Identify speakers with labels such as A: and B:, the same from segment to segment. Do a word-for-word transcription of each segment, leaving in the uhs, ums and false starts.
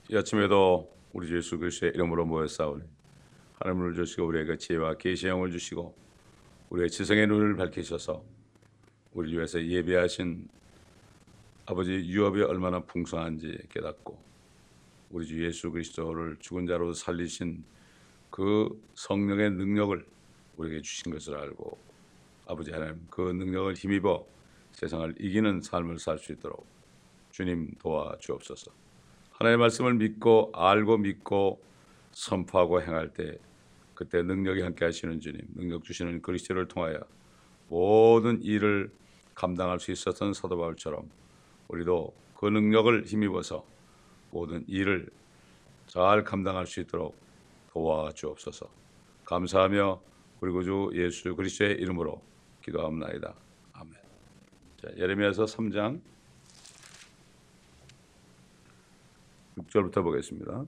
A: 이 아침에도 우리 주 예수 그리스도의 이름으로 모였사오니 하나님을 주시고 우리에게 지혜와 계시의 영을 주시고 우리의 지성의 눈을 밝히셔서 우리 위해서 예비하신 아버지 유업이 얼마나 풍성한지 깨닫고 우리 주 예수 그리스도를 죽은 자로 살리신 그 성령의 능력을 우리에게 주신 것을 알고 아버지 하나님 그 능력을 힘입어 세상을 이기는 삶을 살 수 있도록 주님 도와주옵소서. 하나님의 말씀을 믿고 알고 믿고 선포하고 행할 때 그때 능력이 함께 하시는 주님, 능력 주시는 그리스도를 통하여 모든 일을 감당할 수 있었던 사도 바울처럼 우리도 그 능력을 힘입어서 모든 일을 잘 감당할 수 있도록 도와주옵소서. 감사하며 우리 구주 예수 그리스도의 이름으로 기도합나이다. 아멘. 자, 예레미야서 삼 장 육 절부터 보겠습니다.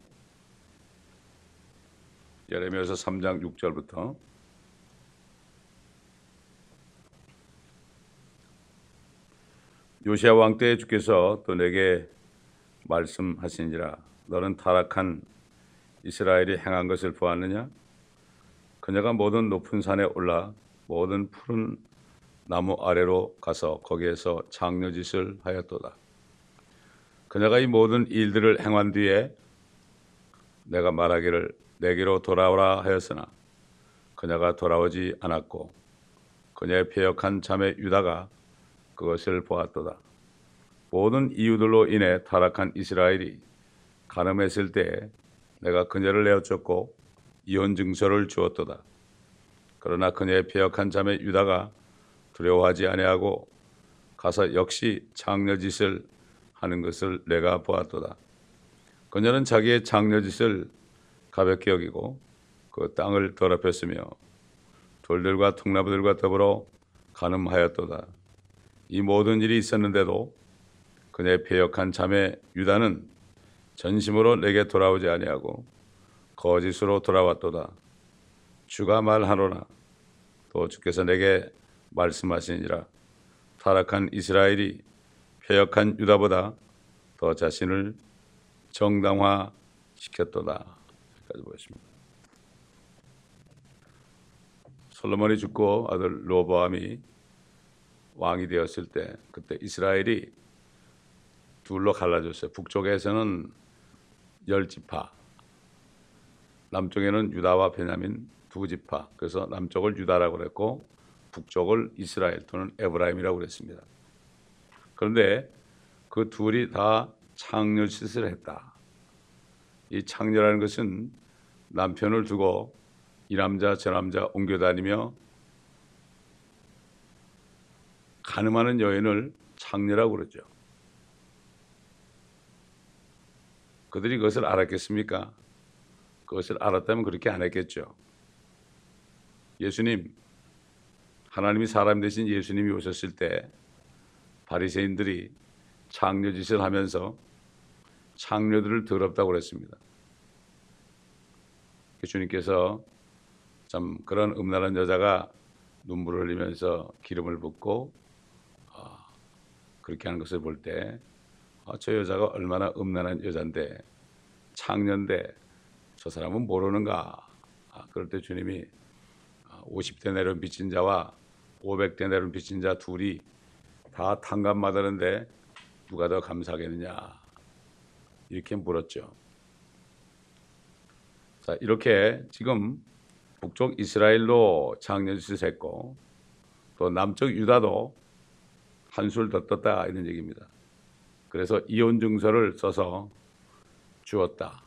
A: 예레미야서 삼 장 육 절부터 요시야 왕 때에 주께서 또 내게 말씀하시니라. 너는 타락한 이스라엘이 행한 것을 보았느냐? 그녀가 모든 높은 산에 올라 모든 푸른 나무 아래로 가서 거기에서 장려짓을 하였도다. 그녀가 이 모든 일들을 행한 뒤에 내가 말하기를 내게로 돌아오라 하였으나 그녀가 돌아오지 않았고 그녀의 패역한 자매 유다가 그것을 보았도다. 모든 이유들로 인해 타락한 이스라엘이 간음했을 때에 내가 그녀를 내어쫓고 이혼 증서를 주었도다. 그러나 그녀의 패역한 자매 유다가 두려워하지 아니하고 가서 역시 장려짓을 하는 것을 내가 보았도다. 그녀는 자기의 장려짓을 가볍게 여기고 그 땅을 더럽혔으며 돌들과 통나무들과 더불어 간음하였도다. 이 모든 일이 있었는데도 그녀의 패역한 자매 유다는 전심으로 내게 돌아오지 아니하고 거짓으로 돌아왔도다. 주가 말하노라. 또 주께서 내게 말씀하시니라. 타락한 이스라엘이 패역한 유다보다 더 자신을 정당화시켰도다. 여기까지 보겠습니다. 솔로몬이 죽고 아들 로보암이 왕이 되었을 때 그때 이스라엘이 둘로 갈라졌어요. 북쪽에서는 열 지파, 남쪽에는 유다와 베냐민 두 지파. 그래서 남쪽을 유다라고 그랬고 북쪽을 이스라엘 또는 에브라임이라고 그랬습니다. 그런데 그 둘이 다 창녀짓을 했다. 이 창녀라는 것은 남편을 두고 이 남자 저 남자 옮겨다니며 간음하는 여인을 창녀라고 그러죠. 그들이 그것을 알았겠습니까? 그것을 알았다면 그렇게 안 했겠죠. 예수님, 하나님이 사람 되신 예수님이 오셨을 때 바리새인들이 창녀짓을 하면서 창녀들을 더럽다고 그랬습니다. 주님께서 참 그런 음란한 여자가 눈물을 흘리면서 기름을 붓고 어, 그렇게 하는 것을 볼 때 저 어, 여자가 얼마나 음란한 여잔데 창녀인데 저 사람은 모르는가. 아, 그럴 때 주님이 오십 대 내려온 빚진 자와 오백 대 내려온 빚진 자 둘이 다 탕감받았는데 누가 더 감사하겠느냐 이렇게 물었죠. 자, 이렇게 지금 북쪽 이스라엘로 장려짓을 했고 또 남쪽 유다도 한술 더 떴다 이런 얘기입니다. 그래서 이혼 증서를 써서 주었다.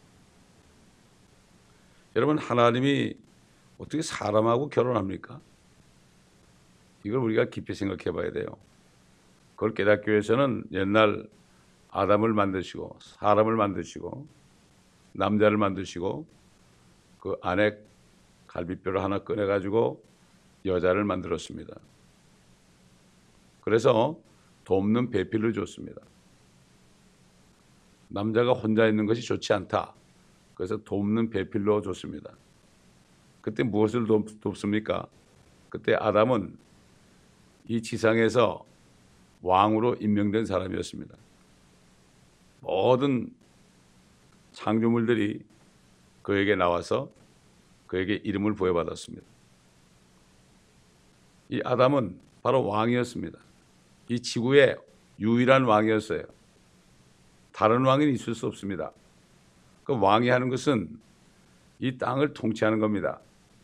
A: 여러분, 하나님이 어떻게 사람하고 결혼합니까? 이걸 우리가 깊이 생각해 봐야 돼요. 그걸 깨닫기 위해서는 옛날 아담을 만드시고 사람을 만드시고 남자를 만드시고 그 안에 갈비뼈를 하나 꺼내가지고 여자를 만들었습니다. 그래서 돕는 배필을 줬습니다. 남자가 혼자 있는 것이 좋지 않다. 그래서 돕는 배필로 줬습니다. 그때 무엇을 돕, 돕습니까? 그때 아담은 이 지상에서 왕으로 임명된 사람이었습니다. 모든 창조물들이 그에게 나와서 그에게 이름을 부여받았습니다. 이 아담은 바로 왕이었습니다. 이 지구의 유일한 왕이었어요. 다른 왕은 있을 수 없습니다. 그 왕이 하는 것은 이 땅을 통치하는 겁니다.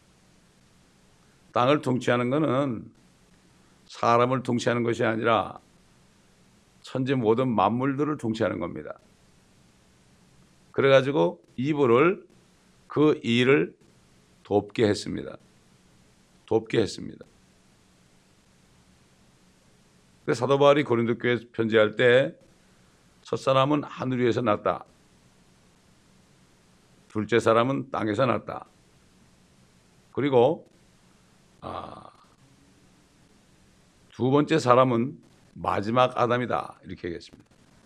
A: 땅을 통치하는 것은 사람을 통치하는 것이 아니라 천지 모든 만물들을 통치하는 겁니다. 그래가지고 이브를 그 일을 돕게 했습니다. 돕게 했습니다. 그래서 사도 바울이 고린도 교회에 편지할 때 첫사람은 하늘 위에서 났다. 둘째 사람은 땅에서 났다. 그리고 아, 두 번째 사람은 마지막 아담이다. 이렇게 얘기했습니다.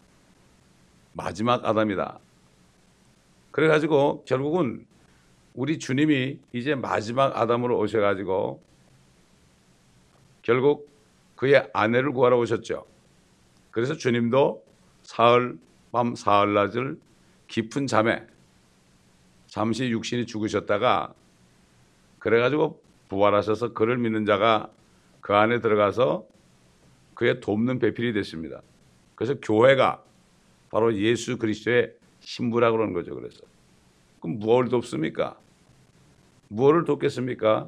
A: 마지막 아담이다. 그래가지고 결국은 우리 주님이 이제 마지막 아담으로 오셔가지고 결국 그의 아내를 구하러 오셨죠. 그래서 주님도 사흘 밤 사흘낮을 깊은 잠에 잠시 육신이 죽으셨다가 그래가지고 부활하셔서 그를 믿는 자가 그 안에 들어가서 그의 돕는 배필이 됐습니다. 그래서 교회가 바로 예수 그리스도의 신부라고 그러는 거죠. 그래서 그럼 무엇을 돕습니까? 무엇을 돕겠습니까?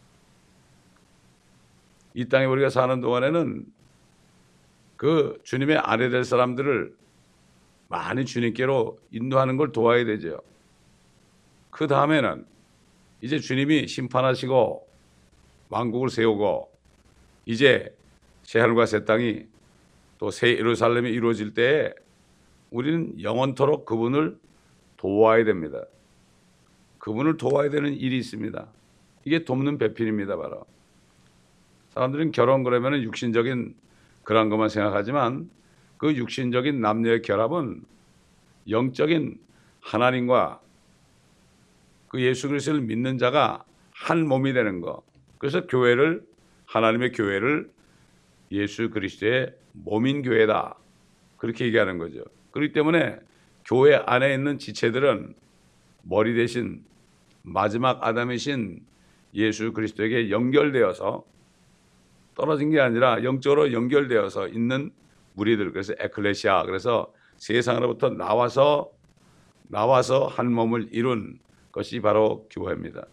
A: 이 땅에 우리가 사는 동안에는 그 주님의 아내 될 사람들을 많이 주님께로 인도하는 걸 도와야 되죠. 그 다음에는 이제 주님이 심판하시고 왕국을 세우고 이제 새하늘과 새 땅이 또 새 예루살렘이 이루어질 때에 우리는 영원토록 그분을 도와야 됩니다. 그분을 도와야 되는 일이 있습니다. 이게 돕는 배필입니다. 바로 사람들은 결혼 그러면 육신적인 그런 것만 생각하지만 그 육신적인 남녀의 결합은 영적인 하나님과 그 예수 그리스도를 믿는 자가 한 몸이 되는 거. 그래서 교회를 하나님의 교회를 예수 그리스도의 몸인 교회다. 그렇게 얘기하는 거죠. 그렇기 때문에 교회 안에 있는 지체들은 머리 대신 마지막 아담이신 예수 그리스도에게 연결되어서 떨어진 게 아니라 영적으로 연결되어서 있는 무리들. 그래서 에클레시아. 그래서 세상으로부터 나와서 나와서 한 몸을 이룬 것이 바로 교회입니다.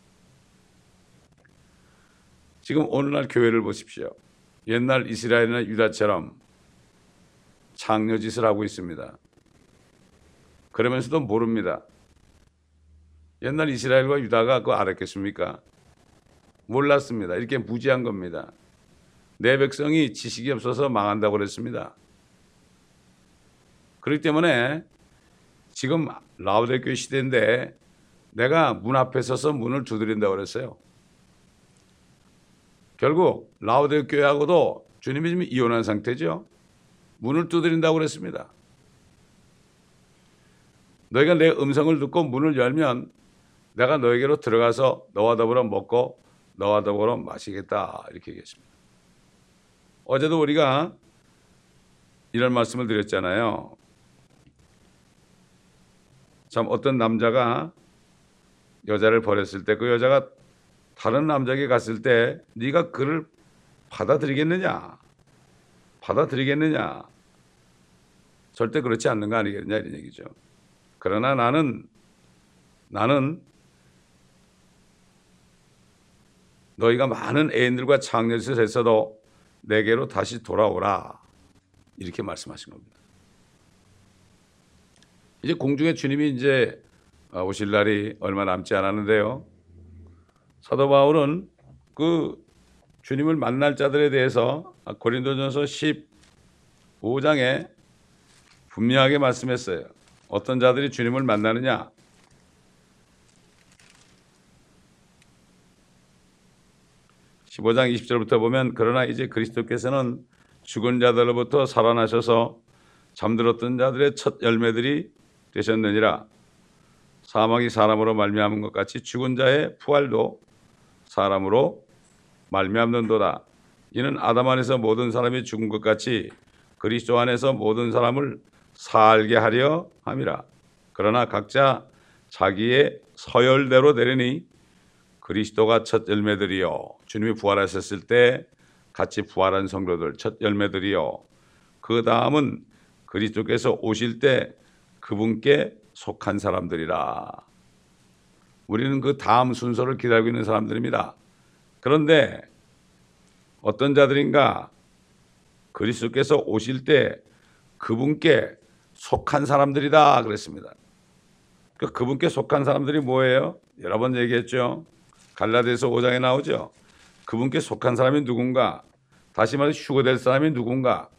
A: 지금 오늘날 교회를 보십시오. 옛날 이스라엘이나 유다처럼 창녀짓을 하고 있습니다. 그러면서도 모릅니다. 옛날 이스라엘과 유다가 그거 알았겠습니까? 몰랐습니다. 이렇게 무지한 겁니다. 내 백성이 지식이 없어서 망한다고 그랬습니다. 그렇기 때문에 지금 라오디게아 시대인데 내가 문 앞에 서서 문을 두드린다고 그랬어요. 결국 라오디게아 교회하고도 주님이 지금 이혼한 상태죠. 문을 두드린다고 그랬습니다. 너희가 내 음성을 듣고 문을 열면 내가 너에게로 들어가서 너와 더불어 먹고 너와 더불어 마시겠다. 이렇게 얘기했습니다. 어제도 우리가 이런 말씀을 드렸잖아요. 참 어떤 남자가 여자를 버렸을 때 그 여자가 다른 남자에게 갔을 때 네가 그를 받아들이겠느냐? 받아들이겠느냐? 절대 그렇지 않는 거 아니겠느냐 이런 얘기죠. 그러나 나는 나는 너희가 많은 애인들과 창녀짓을 했어도 내게로 다시 돌아오라. 이렇게 말씀하신 겁니다. 이제 공중에 주님이 이제 오실 날이 얼마 남지 않았는데요. 사도 바울은 그 주님을 만날 자들에 대해서 고린도전서 십오 장에 분명하게 말씀했어요. 어떤 자들이 주님을 만나느냐? 십오 장 이십 절부터 보면 그러나 이제 그리스도께서는 죽은 자들로부터 살아나셔서 잠들었던 자들의 첫 열매들이 되셨느니라. 사망이 사람으로 말미암은 것 같이 죽은 자의 부활도 사람으로 말미암는도다. 이는 아담 안에서 모든 사람이 죽은 것 같이 그리스도 안에서 모든 사람을 살게 하려 함이라. 그러나 각자 자기의 서열대로 되리니 그리스도가 첫 열매들이요. 주님이 부활하셨을 때 같이 부활한 성도들 첫 열매들이요. 그 다음은 그리스도께서 오실 때 그분께 속한 사람들이라. 우리는 그 다음 순서를 기다리고 있는 사람들입니다. 그런데 어떤 자들인가 그리스도께서 오실 때 그분께 속한 사람들이다 그랬습니다. 그 그분께 속한 사람들이 뭐예요? 여러 번 얘기했죠. 갈라디아서 오 장에 나오죠. 그분께 속한 사람이 누군가? 다시 말해 휴거될 사람이 누군가?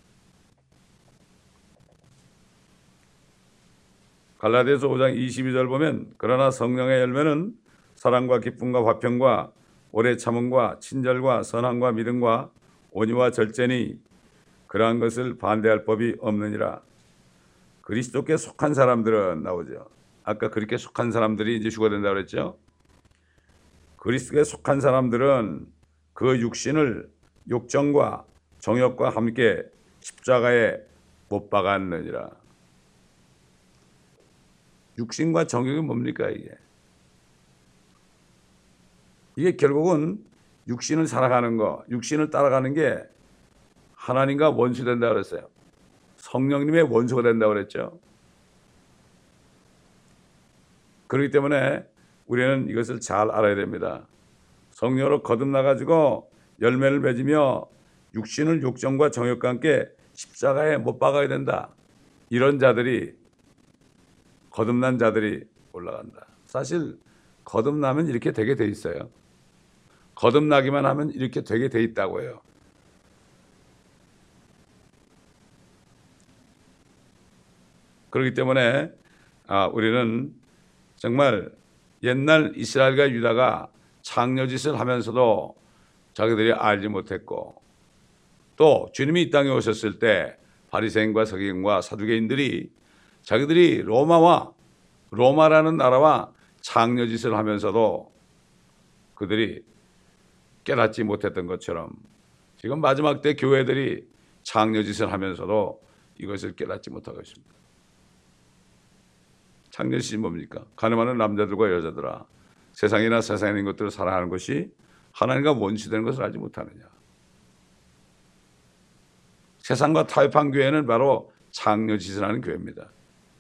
A: 갈라디아서 오 장 이십이 절 보면 그러나 성령의 열매는 사랑과 기쁨과 화평과 오래 참음과 친절과 선함과 믿음과 온유와 절제니 그러한 것을 반대할 법이 없느니라. 그리스도께 속한 사람들은 나오죠. 아까 그렇게 속한 사람들이 이제 휴거된다고 그랬죠. 그리스도께 속한 사람들은 그 육신을 욕정과 정욕과 함께 십자가에 못 박았느니라. 육신과 정욕이 뭡니까 이게? 이게 결국은 육신을 살아가는 거, 육신을 따라가는 게 하나님과 원수된다고 그랬어요. 성령님의 원수가 된다고 그랬죠. 그렇기 때문에 우리는 이것을 잘 알아야 됩니다. 성령으로 거듭나가지고 열매를 맺으며 육신을 욕정과 정욕과 함께 십자가에 못 박아야 된다. 이런 자들이 거듭난 자들이 올라간다. 사실 거듭나면 이렇게 되게 돼 있어요. 거듭나기만 하면 이렇게 되게 돼 있다고 해요. 그렇기 때문에 아, 우리는 정말 옛날 이스라엘과 유다가 창녀짓을 하면서도 자기들이 알지 못했고 또 주님이 이 땅에 오셨을 때 바리새인과 서기관과 사두개인들이 자기들이 로마와 로마라는 나라와 창녀짓을 하면서도 그들이 깨닫지 못했던 것처럼 지금 마지막 때 교회들이 창녀짓을 하면서도 이것을 깨닫지 못하고 있습니다. 창녀짓이 뭡니까? 가늠하는 남자들과 여자들아 세상이나 세상에 있는 것들을 사랑하는 것이 하나님과 원수되는 것을 알지 못하느냐. 세상과 타협한 교회는 바로 창녀짓을 하는 교회입니다.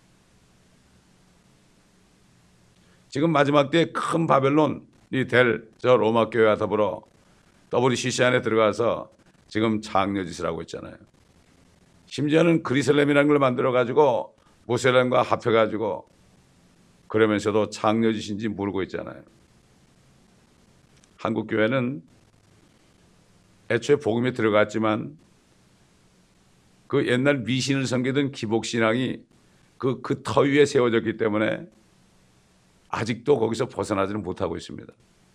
A: 지금 마지막 때 큰 바벨론이 될 저 로마 교회와 더불어 더블유씨씨 안에 들어가서 지금 창녀짓을 하고 있잖아요. 심지어는 그리슬렘이라는 걸 만들어가지고 모슬렘과 합해가지고 그러면서도 창녀짓인지 모르고 있잖아요. 한국 교회는 애초에 복음에 들어갔지만 그 옛날 미신을 섬기던 기복신앙이 그, 그 터 위에 세워졌기 때문에 아직도 거기서 벗어나지는 못하고 있습니다.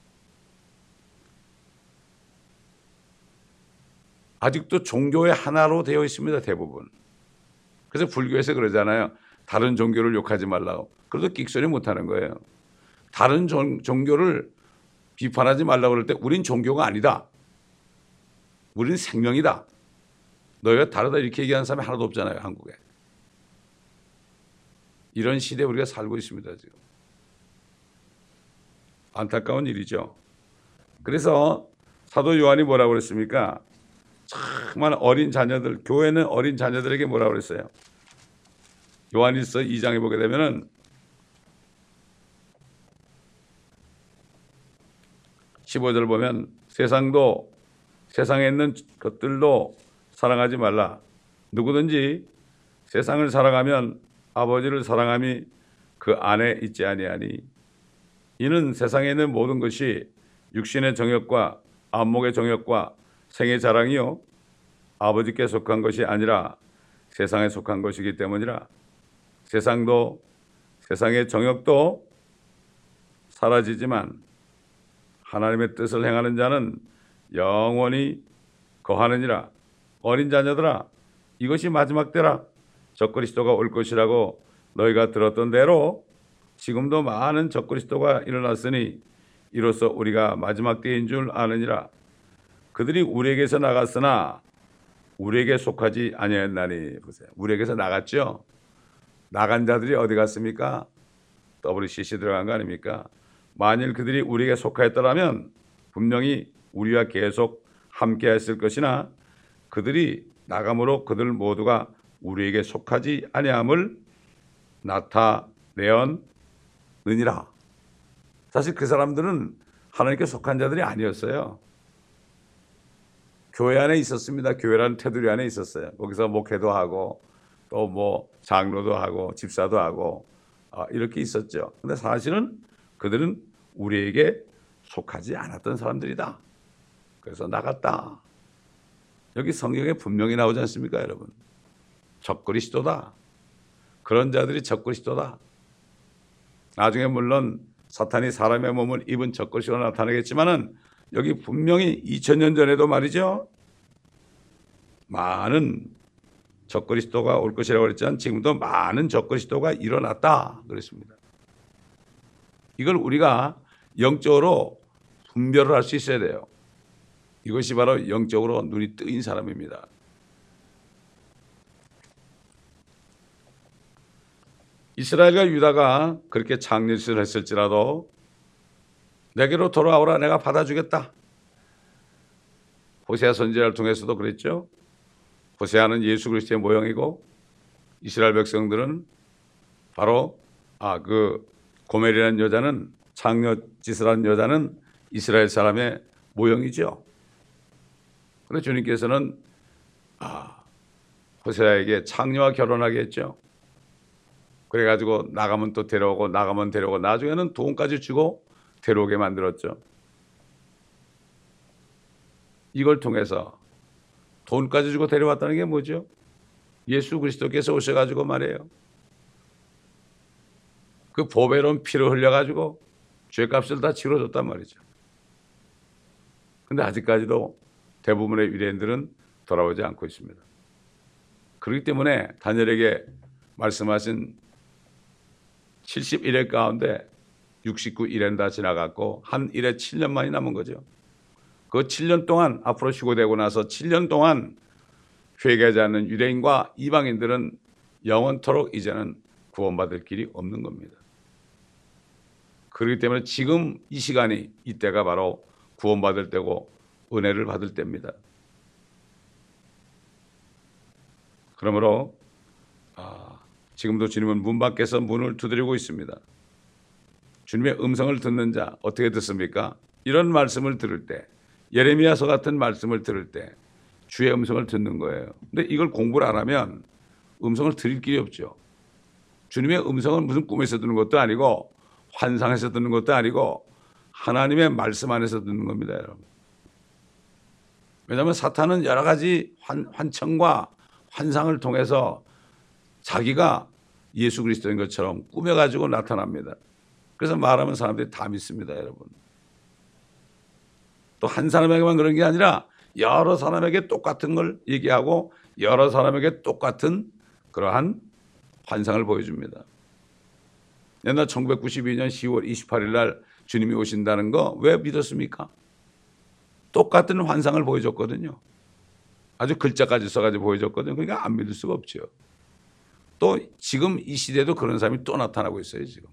A: 아직도 종교의 하나로 되어 있습니다. 대부분. 그래서 불교에서 그러잖아요. 다른 종교를 욕하지 말라고. 그래도 끽소리 못하는 거예요. 다른 종, 종교를 비판하지 말라고 그럴 때 우린 종교가 아니다. 우린 생명이다. 너희가 다르다 이렇게 얘기하는 사람이 하나도 없잖아요. 한국에. 이런 시대에 우리가 살고 있습니다. 지금. 안타까운 일이죠. 그래서 사도 요한이 뭐라고 그랬습니까? 정말 어린 자녀들, 교회는 어린 자녀들에게 뭐라고 그랬어요? 요한일서 이 장에 보게 되면은 십오 절 보면 세상도 세상에 있는 것들도 사랑하지 말라. 누구든지 세상을 사랑하면 아버지를 사랑함이 그 안에 있지 아니하니 이는 세상에 있는 모든 것이 육신의 정욕과 안목의 정욕과 생의 자랑이요 아버지께 속한 것이 아니라 세상에 속한 것이기 때문이라. 세상도 세상의 정욕도 사라지지만 하나님의 뜻을 행하는 자는 영원히 거하느니라. 어린 자녀들아 이것이 마지막 때라. 적그리스도가 올 것이라고 너희가 들었던 대로 지금도 많은 적그리스도가 일어났으니 이로써 우리가 마지막 때인 줄 아느니라. 그들이 우리에게서 나갔으나 우리에게 속하지 아니하였나니. 보세요. 우리에게서 나갔죠. 나간 자들이 어디 갔습니까? 더블유씨씨 들어간 거 아닙니까? 만일 그들이 우리에게 속하였더라면 분명히 우리와 계속 함께했을 것이나 그들이 나감으로 그들 모두가 우리에게 속하지 아니함을 나타내었느니라. 사실 그 사람들은 하나님께 속한 자들이 아니었어요. 교회 안에 있었습니다. 교회라는 테두리 안에 있었어요. 거기서 목회도 하고 또 뭐 장로도 하고 집사도 하고 아, 이렇게 있었죠. 근데 사실은 그들은 우리에게 속하지 않았던 사람들이다. 그래서 나갔다. 여기 성경에 분명히 나오지 않습니까, 여러분? 적그리스도다. 그런 자들이 적그리스도다. 나중에 물론 사탄이 사람의 몸을 입은 적그리스도로 나타나겠지만은 여기 분명히 이천 년 전에도 말이죠. 많은 적그리스도가 올 것이라고 그랬지만 지금도 많은 적그리스도가 일어났다 그랬습니다. 이걸 우리가 영적으로 분별을 할 수 있어야 돼요. 이것이 바로 영적으로 눈이 뜨인 사람입니다. 이스라엘과 유다가 그렇게 장례식을 했을지라도 내게로 돌아오라, 내가 받아주겠다. 호세아 선지자를 통해서도 그랬죠. 호세아는 예수 그리스도의 모형이고 이스라엘 백성들은 바로 아, 그 고멜이라는 여자는 창녀짓을 한 여자는 이스라엘 사람의 모형이죠. 그래서 주님께서는 아, 호세아에게 창녀와 결혼하게 했죠. 그래가지고 나가면 또 데려오고 나가면 데려오고 나중에는 돈까지 주고 데려오게 만들었죠. 이걸 통해서 돈까지 주고 데려왔다는 게 뭐죠? 예수 그리스도께서 오셔가지고 말이에요. 그 보배로운 피를 흘려가지고 죄값을 다 치러줬단 말이죠. 근데 아직까지도 대부분의 유대인들은 돌아오지 않고 있습니다. 그렇기 때문에 다니엘에게 말씀하신 칠십일 회 가운데 육십구 일회는 다 지나갔고 한 일에 칠 년만이 남은 거죠. 그 칠 년 동안 앞으로 휴거되고 나서 칠 년 동안 회개하지 않는 유대인과 이방인들은 영원토록 이제는 구원받을 길이 없는 겁니다. 그렇기 때문에 지금 이 시간이 이때가 바로 구원받을 때고 은혜를 받을 때입니다. 그러므로 아, 지금도 주님은 문 밖에서 문을 두드리고 있습니다. 주님의 음성을 듣는 자 어떻게 듣습니까? 이런 말씀을 들을 때, 예레미야서 같은 말씀을 들을 때 주의 음성을 듣는 거예요. 근데 이걸 공부를 안 하면 음성을 들을 길이 없죠. 주님의 음성은 무슨 꿈에서 듣는 것도 아니고 환상에서 듣는 것도 아니고 하나님의 말씀 안에서 듣는 겁니다, 여러분. 왜냐하면 사탄은 여러 가지 환, 환청과 환상을 통해서 자기가 예수 그리스도인 것처럼 꾸며가지고 나타납니다. 그래서 말하면 사람들이 다 믿습니다, 여러분. 또 한 사람에게만 그런 게 아니라 여러 사람에게 똑같은 걸 얘기하고 여러 사람에게 똑같은 그러한 환상을 보여줍니다. 옛날 천구백구십이 년 시월 이십팔일 날 주님이 오신다는 거 왜 믿었습니까? 똑같은 환상을 보여줬거든요. 아주 글자까지 써가지고 보여줬거든요. 그러니까 안 믿을 수가 없죠. 또 지금 이 시대도 그런 사람이 또 나타나고 있어요, 지금.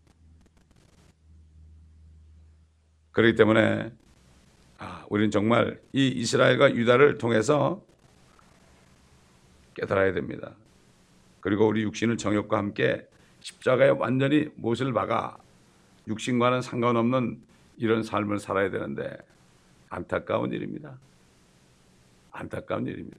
A: 그렇기 때문에 아, 우리는 정말 이 이스라엘과 유다를 통해서 깨달아야 됩니다. 그리고 우리 육신의 정욕과 함께 십자가에 완전히 못을 박아 육신과는 상관없는 이런 삶을 살아야 되는데 안타까운 일입니다. 안타까운 일입니다.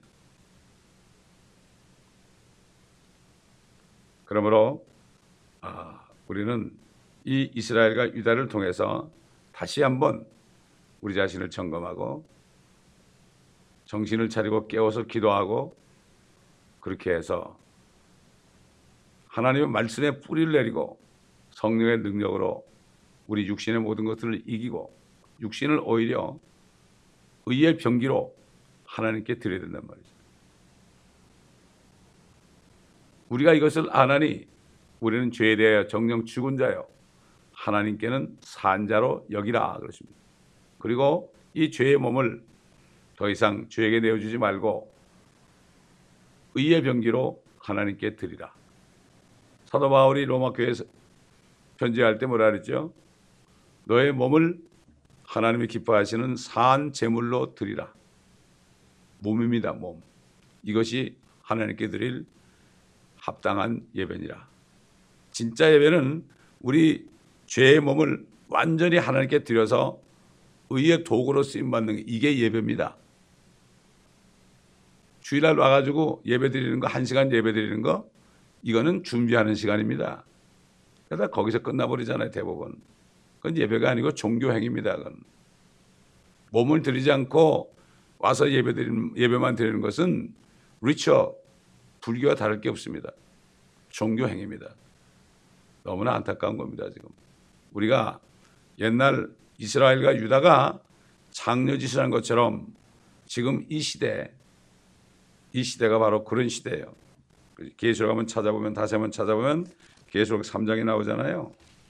A: 그러므로 아, 우리는 이 이스라엘과 유다를 통해서 다시 한번 우리 자신을 점검하고 정신을 차리고 깨워서 기도하고 그렇게 해서 하나님의 말씀에 뿌리를 내리고 성령의 능력으로 우리 육신의 모든 것들을 이기고 육신을 오히려 의의 병기로 하나님께 드려야 된단 말이죠. 우리가 이것을 안 하니 우리는 죄에 대하여 정령 죽은 자요 하나님께는 산 자로 여기라 그러십니다. 그리고 이 죄의 몸을 더 이상 죄에게 내어주지 말고 의의 병기로 하나님께 드리라. 사도 바울이 로마 교회에서 편지할 때 뭐라 그랬죠? 너의 몸을 하나님이 기뻐하시는 산 제물로 드리라. 몸입니다. 몸. 이것이 하나님께 드릴 합당한 예배니라. 진짜 예배는 우리 죄의 몸을 완전히 하나님께 드려서 의의 도구로 쓰임받는 이게 예배입니다. 주일날 와가지고 예배 드리는 거, 한 시간 예배 드리는 거, 이거는 준비하는 시간입니다. 그러다 거기서 끝나버리잖아요, 대부분. 그건 예배가 아니고 종교행위입니다. 그건. 몸을 드리지 않고 와서 예배 드리는, 예배만 드리는 것은 리처, 불교와 다를 게 없습니다. 종교행위입니다. 너무나 안타까운 겁니다, 지금. 우리가 옛날 이스라엘과 유다가 장려짓을 한 것처럼 지금 이 시대, 이 시대가 바로 그런 시대예요. 계시록 한번 찾아보면, 다시 한번 찾아보면 계시록 삼 장이 나오잖아요.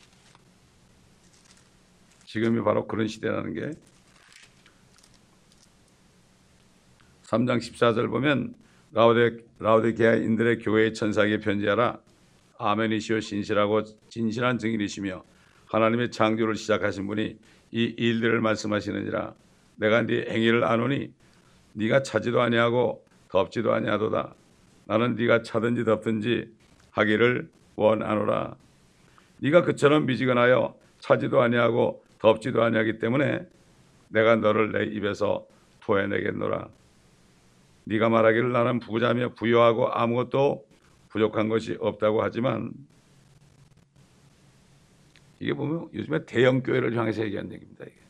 A: 지금이 바로 그런 시대라는 게 삼 장 십사 절 보면 라오데, 라오디게아인들의 교회의 천사에게 편지하라. 아멘이시오 신실하고 진실한 증인이시며 하나님의 창조를 시작하신 분이 이 일들을 말씀하시느니라. 내가 네 행위를 아노니 네가 차지도 아니하고 덥지도 아니하도다. 나는 네가 차든지 덥든지 하기를 원하노라. 네가 그처럼 미지근하여 차지도 아니하고 덥지도 아니하기 때문에 내가 너를 내 입에서 토해내겠노라. 네가 말하기를 나는 부자며 부유하고 아무것도 부족한 것이 없다고 하지만, 이게 보면 요즘에 대형 교회를 향해서 얘기한 얘기입니다. 이게.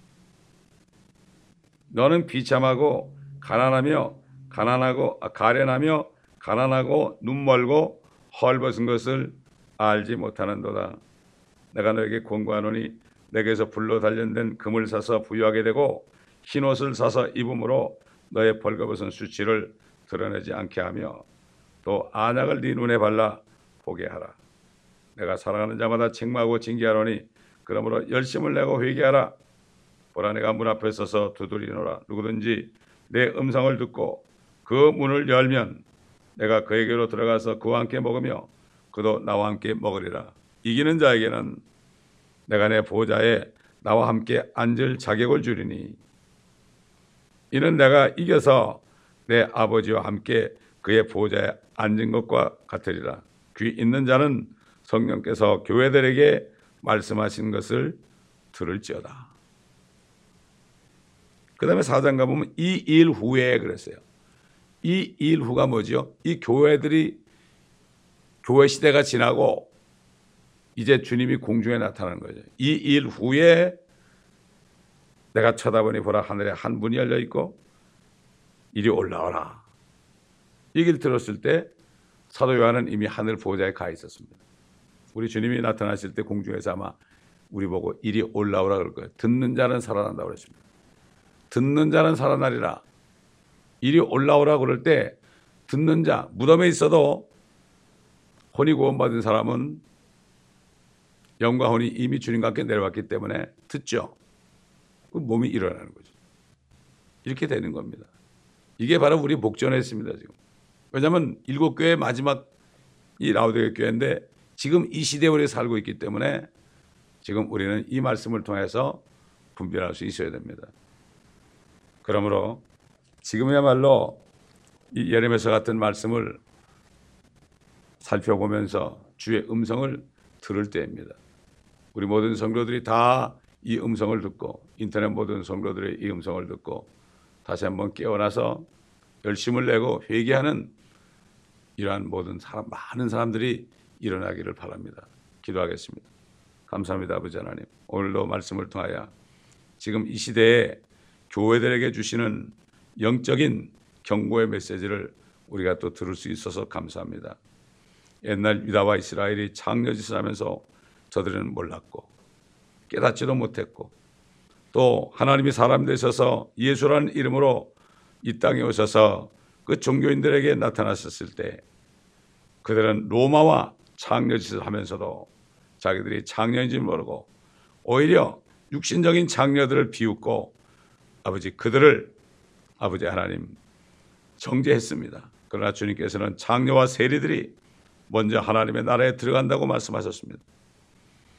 A: 너는 비참하고 가난하며 가난하고 아, 가련하며 가난하고 눈멀고 헐벗은 것을 알지 못하는도다. 내가 너에게 권고하노니 내게서 불로 단련된 금을 사서 부유하게 되고 흰옷을 사서 입음으로 너의 벌거벗은 수치를 드러내지 않게 하며 또 안약을 네 눈에 발라 보게 하라. 내가 사랑하는 자마다 책망하고 징계하노니 그러므로 열심을 내고 회개하라. 보라, 내가 문 앞에 서서 두드리노라. 누구든지 내 음성을 듣고 그 문을 열면 내가 그에게로 들어가서 그와 함께 먹으며 그도 나와 함께 먹으리라. 이기는 자에게는 내가 내 보좌에 나와 함께 앉을 자격을 주리니 이는 내가 이겨서 내 아버지와 함께 그의 보좌에 앉은 것과 같으리라. 귀 있는 자는 성령께서 교회들에게 말씀하신 것을 들을지어다. 그 다음에 사 장 가보면 이 일 후에 그랬어요. 이 일 후가 뭐죠? 이 교회들이 교회 시대가 지나고 이제 주님이 공중에 나타나는 거죠. 이 일 후에 내가 쳐다보니 보라, 하늘에 한 문이 열려 있고 이리 올라오라. 얘기를 들었을 때 사도 요한은 이미 하늘 보좌에 가 있었습니다. 우리 주님이 나타나실 때 공중에서 아마 우리 보고 이리 올라오라 그럴 거예요. 듣는 자는 살아난다고 그랬습니다. 듣는 자는 살아나리라. 이리 올라오라 그럴 때 듣는 자, 무덤에 있어도 혼이 구원받은 사람은 영과 혼이 이미 주님과 함께 내려왔기 때문에 듣죠. 그 몸이 일어나는 거죠. 이렇게 되는 겁니다. 이게 바로 우리 목전에 있습니다. 지금. 왜냐하면 일곱 교회 마지막 이 라오디게아 교회인데 지금 이 시대에 우리가 살고 있기 때문에 지금 우리는 이 말씀을 통해서 분별할 수 있어야 됩니다. 그러므로 지금이야말로 이 예레미야 같은 말씀을 살펴보면서 주의 음성을 들을 때입니다. 우리 모든 성도들이 다 이 음성을 듣고 인터넷 모든 성도들의 이 음성을 듣고 다시 한번 깨어나서 열심을 내고 회개하는 이러한 모든 사람, 많은 사람들이 일어나기를 바랍니다. 기도하겠습니다. 감사합니다. 아버지 하나님, 오늘도 말씀을 통하여 지금 이 시대에 교회들에게 주시는 영적인 경고의 메시지를 우리가 또 들을 수 있어서 감사합니다. 옛날 유다와 이스라엘이 창녀짓을 하면서 저들은 몰랐고 깨닫지도 못했고 또 하나님이 사람 되셔서 예수라는 이름으로 이 땅에 오셔서 그 종교인들에게 나타나셨을 때 그들은 로마와 창녀짓을 하면서도 자기들이 창녀인지 모르고 오히려 육신적인 창녀들을 비웃고 아버지 그들을 아버지 하나님 정죄했습니다. 그러나 주님께서는 창녀와 세리들이 먼저 하나님의 나라에 들어간다고 말씀하셨습니다.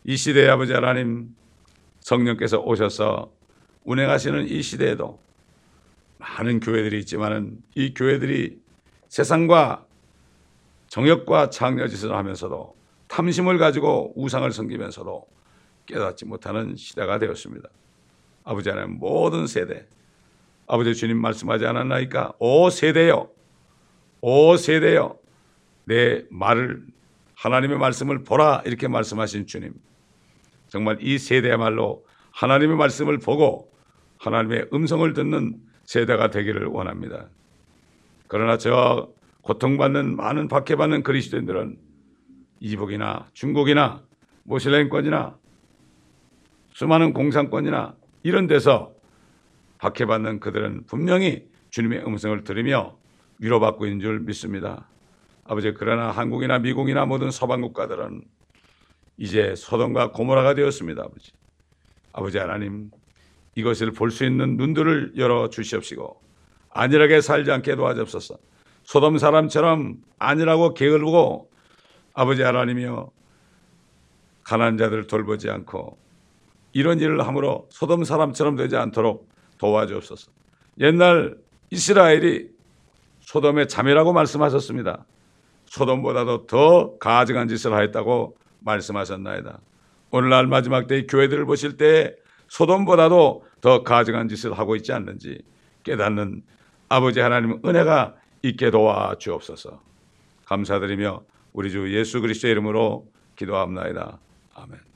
A: 이 시대의 아버지 하나님, 성령께서 오셔서 운행하시는 이 시대에도 많은 교회들이 있지만은 이 교회들이 세상과 정욕과 창녀짓을 하면서도 탐심을 가지고 우상을 섬기면서도 깨닫지 못하는 시대가 되었습니다. 아버지 하나님, 모든 세대, 아버지 주님 말씀하지 않았나이까? 오 세대여, 오 세대여, 내 말을, 하나님의 말씀을 보라, 이렇게 말씀하신 주님, 정말 이 세대야말로 하나님의 말씀을 보고 하나님의 음성을 듣는 세대가 되기를 원합니다. 그러나 저와 고통받는 많은 박해받는 그리스도인들은 이북이나 중국이나 모슬렘권이나 수많은 공산권이나 이런 데서 박해받는 그들은 분명히 주님의 음성을 들으며 위로받고 있는 줄 믿습니다. 아버지, 그러나 한국이나 미국이나 모든 서방 국가들은 이제 소돔과 고모라가 되었습니다. 아버지, 아버지 하나님, 이것을 볼 수 있는 눈들을 열어 주시옵시고 안일하게 살지 않게 도와주옵소서. 소돔 사람처럼 안일하고 게으르고 아버지 하나님이여 가난한 자들을 돌보지 않고 이런 일을 함으로 소돔 사람처럼 되지 않도록 도와주옵소서. 옛날 이스라엘이 소돔의 자매라고 말씀하셨습니다. 소돔보다도 더 가증한 짓을 하였다고 말씀하셨나이다. 오늘날 마지막 때의 교회들을 보실 때 소돔보다도 더 가증한 짓을 하고 있지 않는지 깨닫는 아버지 하나님 은혜가 있게 도와주옵소서. 감사드리며 우리 주 예수 그리스도의 이름으로 기도합나이다. 아멘.